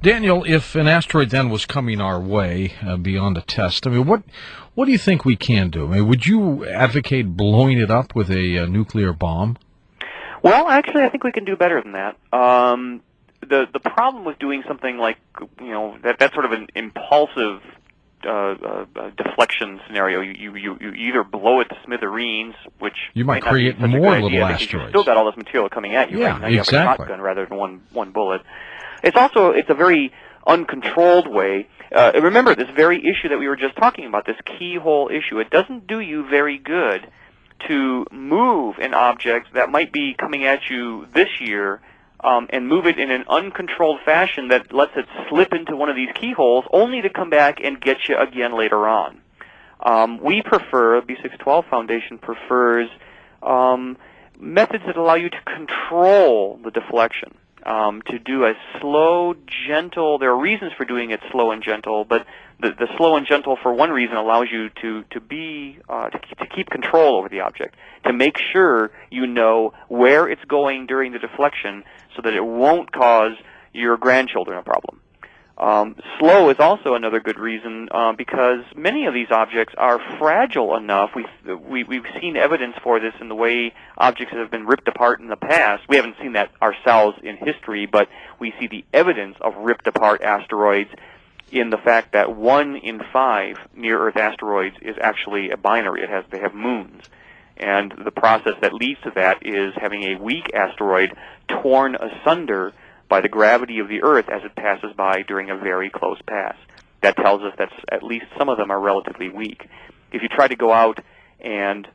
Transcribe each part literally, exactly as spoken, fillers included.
Daniel, if an asteroid then was coming our way uh, beyond a test, I mean, what what do you think we can do? I mean, would you advocate blowing it up with a, uh nuclear bomb? Well, actually, I think we can do better than that. Um, the the problem with doing something like, you know, that that's sort of an impulsive uh, uh, uh, deflection scenario. You, you you either blow it to smithereens, which you might, might create not be such more a good little idea asteroids. You've still got all this material coming at you. Yeah, right now you exactly. have a shotgun rather than one one bullet. It's also it's a very uncontrolled way. Uh, remember this very issue that we were just talking about, this keyhole issue. It doesn't do you very good to move an object that might be coming at you this year um, and move it in an uncontrolled fashion that lets it slip into one of these keyholes only to come back and get you again later on. Um, we prefer, B six twelve Foundation prefers um, methods that allow you to control the deflection. Um, to do a slow, gentle, there are reasons for doing it slow and gentle, but the, the slow and gentle for one reason allows you to, to be, uh, to, to keep control over the object, to make sure you know where it's going during the deflection so that it won't cause your grandchildren a problem. Um, slow is also another good reason uh, because many of these objects are fragile enough. We've, we, we've seen evidence for this in the way objects have been ripped apart in the past. We haven't seen that ourselves in history, but we see the evidence of ripped apart asteroids in the fact that one in five near-Earth asteroids is actually a binary. It has, they have moons. And the process that leads to that is having a weak asteroid torn asunder by the gravity of the Earth as it passes by during a very close pass. That tells us that at least some of them are relatively weak. If you try to go out and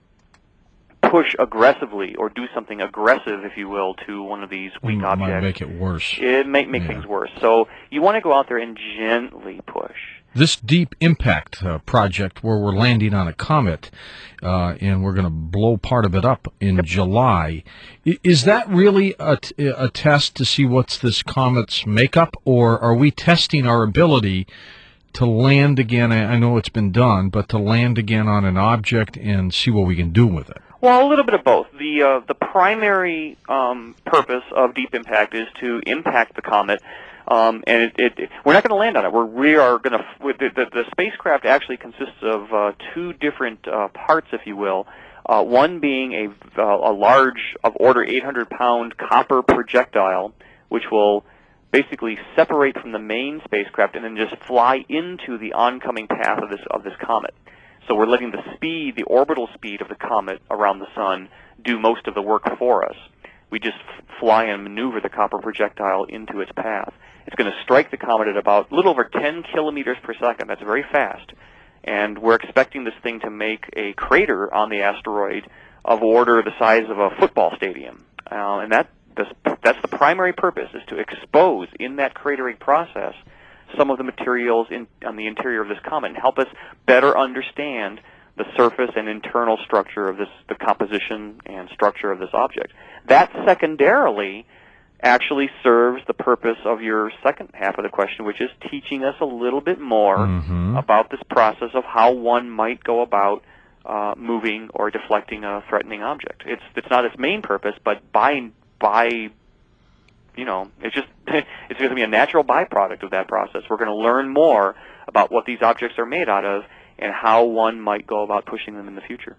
push aggressively or do something aggressive, if you will, to one of these weak it objects, might make it worse. It may make yeah. things worse. So you want to go out there and gently push. This Deep Impact uh, project where we're landing on a comet uh, and we're going to blow part of it up in yep. July, is that really a, t- a test to see what's this comet's makeup, or are we testing our ability to land again? I know it's been done, but to land again on an object and see what we can do with it? Well, a little bit of both. The uh, the primary um, purpose of Deep Impact is to impact the comet. Um, and it, it, we're not going to land on it. We're, we are going to. The, the, the spacecraft actually consists of uh, two different uh, parts, if you will. Uh, one being a, uh, a large, of order eight hundred pound copper projectile, which will basically separate from the main spacecraft and then just fly into the oncoming path of this of this comet. So we're letting the speed, the orbital speed of the comet around the sun, do most of the work for us. We just fly and maneuver the copper projectile into its path. It's going to strike the comet at about a little over ten kilometers per second. That's very fast. And we're expecting this thing to make a crater on the asteroid of order the size of a football stadium. Uh, and that that's the primary purpose, is to expose in that cratering process some of the materials in, on the interior of this comet and help us better understand the surface and internal structure of this, the composition and structure of this object. That secondarily actually serves the purpose of your second half of the question, which is teaching us a little bit more mm-hmm. about this process of how one might go about uh, moving or deflecting a threatening object. It's it's not its main purpose, but by by you know, it's just it's going to be a natural byproduct of that process. We're going to learn more about what these objects are made out of and how one might go about pushing them in the future.